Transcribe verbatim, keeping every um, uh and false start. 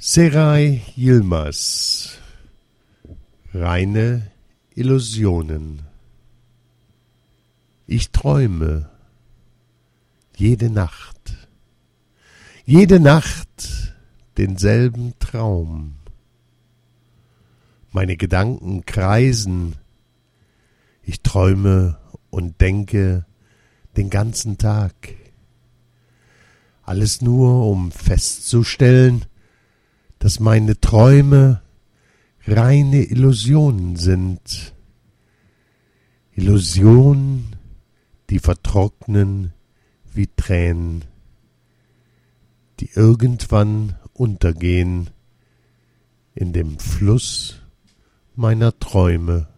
Seray Yilmaz. Reine Illusionen. Ich träume jede Nacht, jede Nacht denselben Traum. Meine Gedanken kreisen, ich träume und denke den ganzen Tag. Alles nur, um festzustellen, dass meine Träume reine Illusionen sind. Illusionen, die vertrocknen wie Tränen, die irgendwann untergehen in dem Fluss meiner Träume.